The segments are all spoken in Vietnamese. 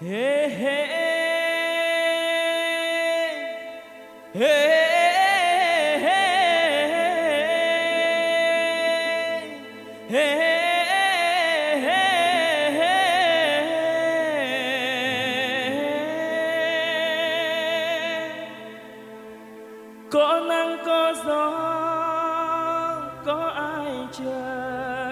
Hey, hey, hey. Có nắng có gió, có ai chờ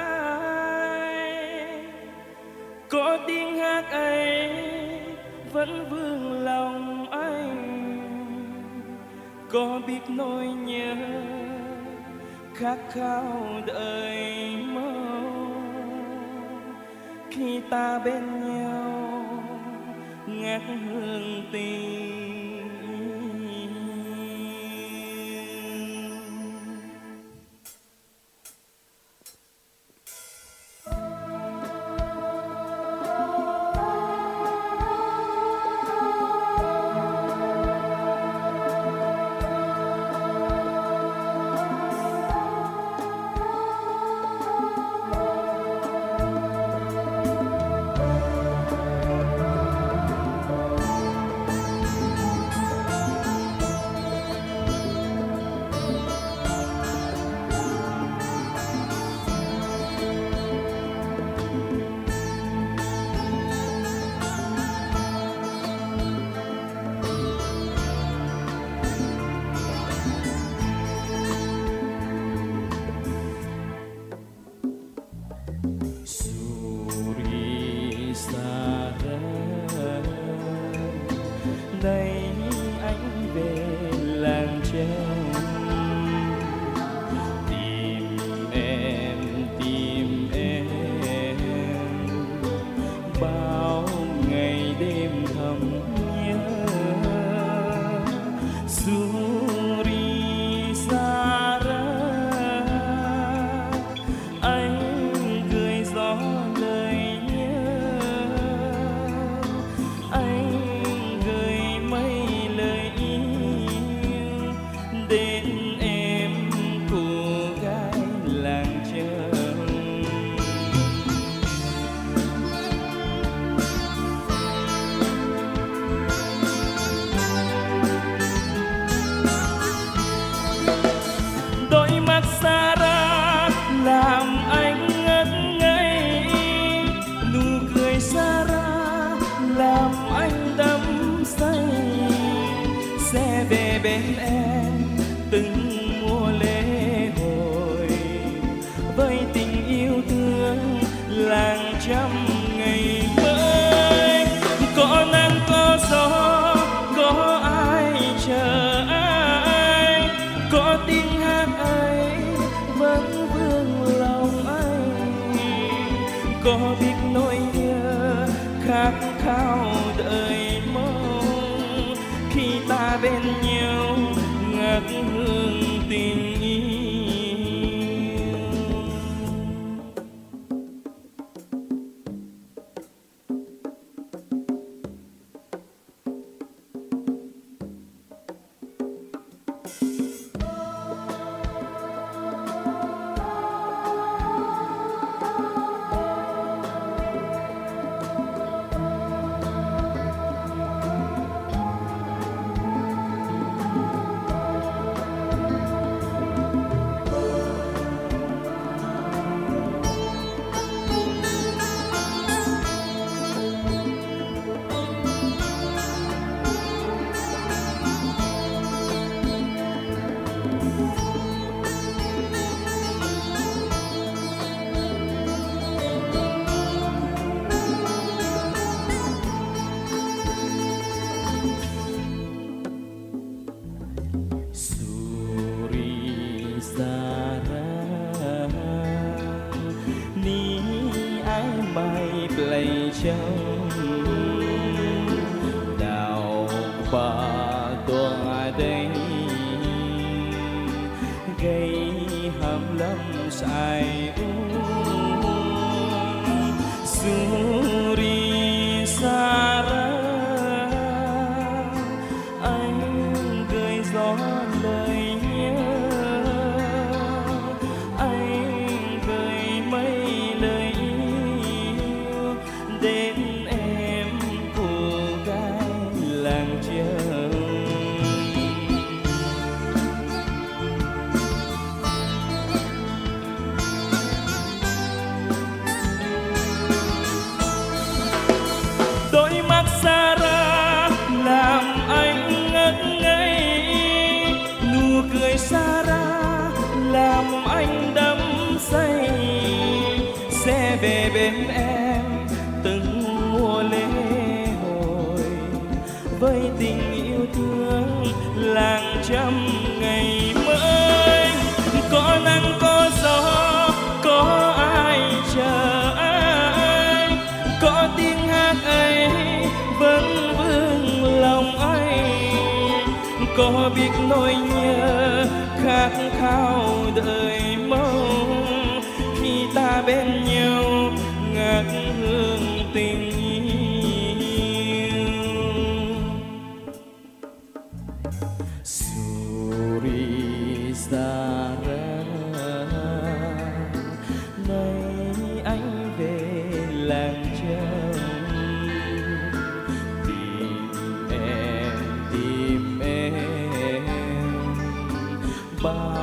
ai, có tiếng hát ấy vẫn vương lòng anh, có biết nỗi nhớ khát khao đợi mong khi ta bên nhau ngát hương tình. Đây anh về làng treo tìm em bao ngày đêm thầm nhớ. Suri Sara anh gửi gió lời nhớ, anh đến em cô gái làng treo. Đôi mắt Sara làm anh ngất ngây, nụ cười Sara làm anh đắm say. Sẽ về bên em từng mùa lễ hội với tình yêu thương làng trăm ngày mới. Có nắng có gió, có ai chờ ai, có tiếng hát ấy vẫn vương lòng anh, có biết nỗi nhớ khát khao đợi mong khi ta bên nhau ngát hương tình yêu. Mai play trong đào ba toa đây gây hàm lâm sai Suri Sara anh gửi gió lời nhớ, anh gửi mấy lời đến em người xa ra làm anh đắm say, sẽ về bên em từng mùa lễ hội với tình yêu thương làng trăm ngày mới. Có nắng có gió có ai chờ anh, có tiếng hát ấy vẫn vương lòng anh, có biết nỗi nhớ khát khao đợi mong khi ta bên nhau ngát hương tình yêu. Surisara nay anh về làng trầm, tìm em ba